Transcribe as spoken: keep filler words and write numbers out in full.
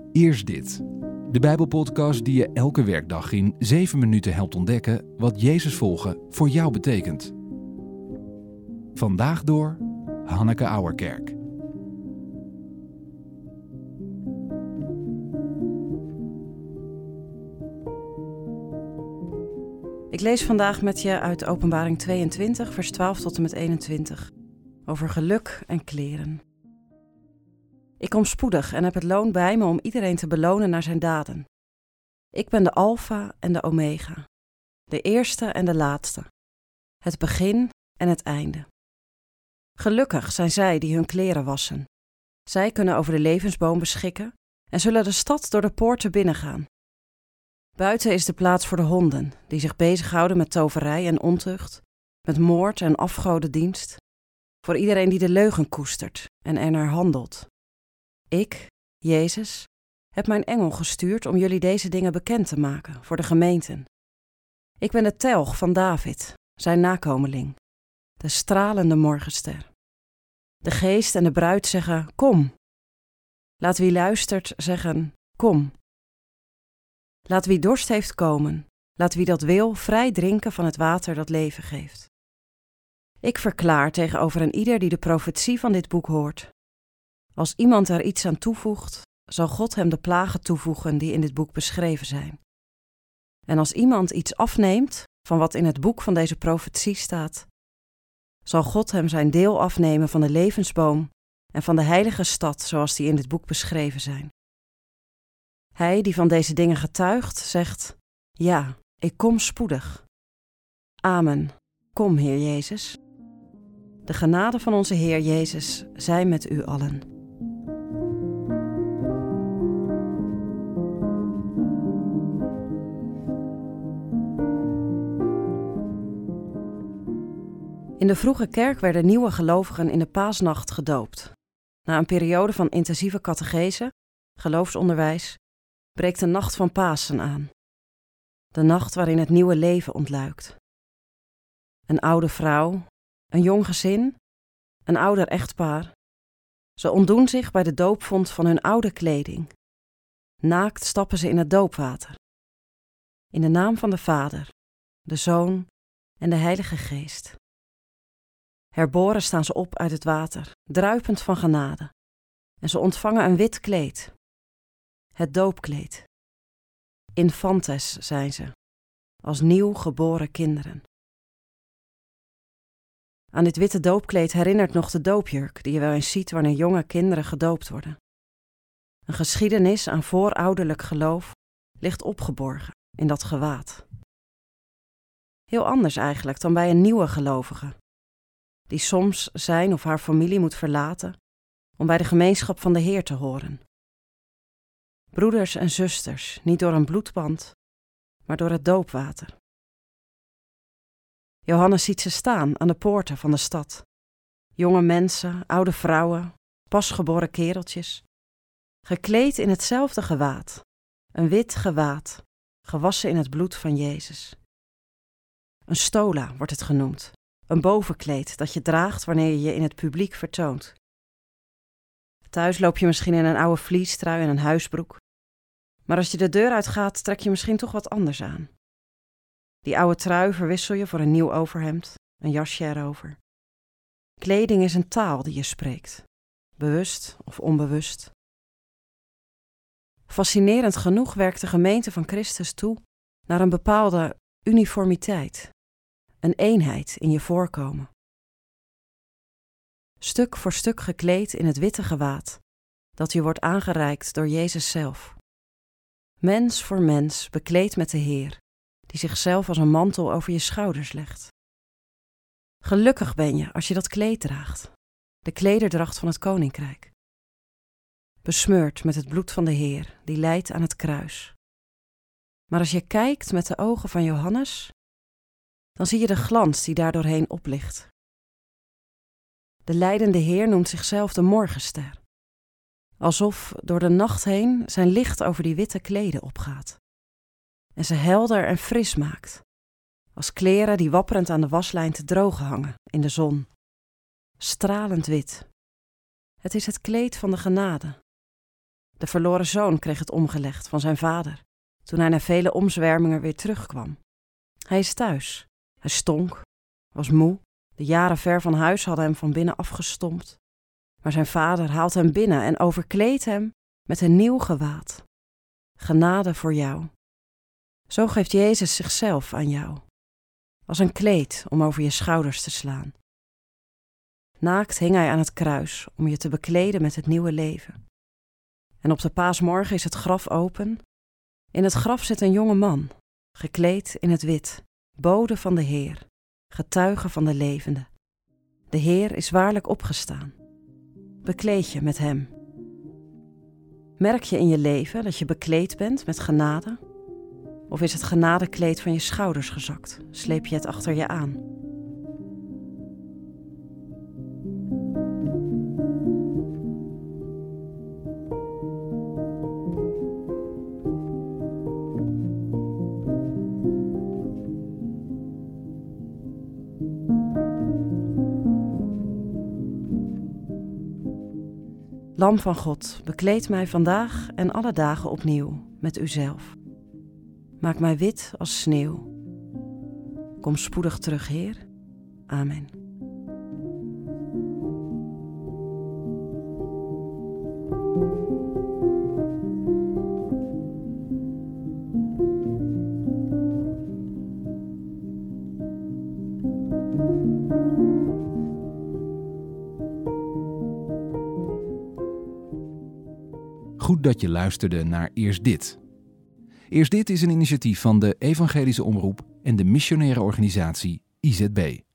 Eerst dit. De Bijbelpodcast die je elke werkdag in zeven minuten helpt ontdekken wat Jezus volgen voor jou betekent. Vandaag door Hanneke Auwerkerk. Ik lees vandaag met je uit Openbaring tweeëntwintig, vers twaalf tot en met eenentwintig, over geluk en kleren. Ik kom spoedig en heb het loon bij me om iedereen te belonen naar zijn daden. Ik ben de Alfa en de Omega, de eerste en de laatste, het begin en het einde. Gelukkig zijn zij die hun kleren wassen. Zij kunnen over de levensboom beschikken en zullen de stad door de poorten binnengaan. Buiten is de plaats voor de honden, die zich bezighouden met toverij en ontucht, met moord en afgodendienst, voor iedereen die de leugen koestert en er naar handelt. Ik, Jezus, heb mijn engel gestuurd om jullie deze dingen bekend te maken voor de gemeenten. Ik ben de telg van David, zijn nakomeling, de stralende morgenster. De geest en de bruid zeggen, kom. Laat wie luistert zeggen, kom. Laat wie dorst heeft komen, laat wie dat wil vrij drinken van het water dat leven geeft. Ik verklaar tegenover een ieder die de profetie van dit boek hoort. Als iemand er iets aan toevoegt, zal God hem de plagen toevoegen die in dit boek beschreven zijn. En als iemand iets afneemt van wat in het boek van deze profetie staat, zal God hem zijn deel afnemen van de levensboom en van de heilige stad zoals die in dit boek beschreven zijn. Hij die van deze dingen getuigt, zegt, ja, ik kom spoedig. Amen. Kom, Heer Jezus. De genade van onze Heer Jezus zij met u allen. In de vroege kerk werden nieuwe gelovigen in de paasnacht gedoopt. Na een periode van intensieve catechese, geloofsonderwijs, breekt de nacht van Pasen aan. De nacht waarin het nieuwe leven ontluikt. Een oude vrouw, een jong gezin, een ouder echtpaar. Ze ontdoen zich bij de doopvont van hun oude kleding. Naakt stappen ze in het doopwater. In de naam van de Vader, de Zoon en de Heilige Geest. Herboren staan ze op uit het water, druipend van genade. En ze ontvangen een wit kleed. Het doopkleed. Infantes zijn ze, als nieuw geboren kinderen. Aan dit witte doopkleed herinnert nog de doopjurk die je wel eens ziet wanneer jonge kinderen gedoopt worden. Een geschiedenis aan voorouderlijk geloof ligt opgeborgen in dat gewaad. Heel anders eigenlijk dan bij een nieuwe gelovige, die soms zijn of haar familie moet verlaten om bij de gemeenschap van de Heer te horen. Broeders en zusters, niet door een bloedband, maar door het doopwater. Johannes ziet ze staan aan de poorten van de stad. Jonge mensen, oude vrouwen, pasgeboren kereltjes, gekleed in hetzelfde gewaad, een wit gewaad, gewassen in het bloed van Jezus. Een stola wordt het genoemd, een bovenkleed dat je draagt wanneer je je in het publiek vertoont. Thuis loop je misschien in een oude vliestrui en een huisbroek. Maar als je de deur uitgaat, trek je misschien toch wat anders aan. Die oude trui verwissel je voor een nieuw overhemd, een jasje erover. Kleding is een taal die je spreekt, bewust of onbewust. Fascinerend genoeg werkt de gemeente van Christus toe naar een bepaalde uniformiteit, een eenheid in je voorkomen. Stuk voor stuk gekleed in het witte gewaad, dat je wordt aangereikt door Jezus zelf. Mens voor mens bekleed met de Heer, die zichzelf als een mantel over je schouders legt. Gelukkig ben je als je dat kleed draagt, de klederdracht van het koninkrijk. Besmeurd met het bloed van de Heer, die lijdt aan het kruis. Maar als je kijkt met de ogen van Johannes, dan zie je de glans die daar doorheen oplicht. De lijdende Heer noemt zichzelf de morgenster. Alsof door de nacht heen zijn licht over die witte kleden opgaat. En ze helder en fris maakt. Als kleren die wapperend aan de waslijn te drogen hangen in de zon. Stralend wit. Het is het kleed van de genade. De verloren zoon kreeg het omgelegd van zijn vader, toen hij na vele omzwervingen weer terugkwam. Hij is thuis. Hij stonk, was moe, de jaren ver van huis hadden hem van binnen afgestompt. Maar zijn vader haalt hem binnen en overkleedt hem met een nieuw gewaad. Genade voor jou. Zo geeft Jezus zichzelf aan jou, als een kleed om over je schouders te slaan. Naakt hing hij aan het kruis om je te bekleden met het nieuwe leven. En op de paasmorgen is het graf open. In het graf zit een jonge man, gekleed in het wit, bode van de Heer, getuige van de levende. De Heer is waarlijk opgestaan. Bekleed je met hem. Merk je in je leven dat je bekleed bent met genade? Of is het genadekleed van je schouders gezakt? Sleep je het achter je aan? Lam van God, bekleed mij vandaag en alle dagen opnieuw met uzelf. Maak mij wit als sneeuw. Kom spoedig terug, Heer. Amen. Goed dat je luisterde naar Eerst Dit. Eerst Dit is een initiatief van de Evangelische Omroep en de missionaire organisatie I Z B.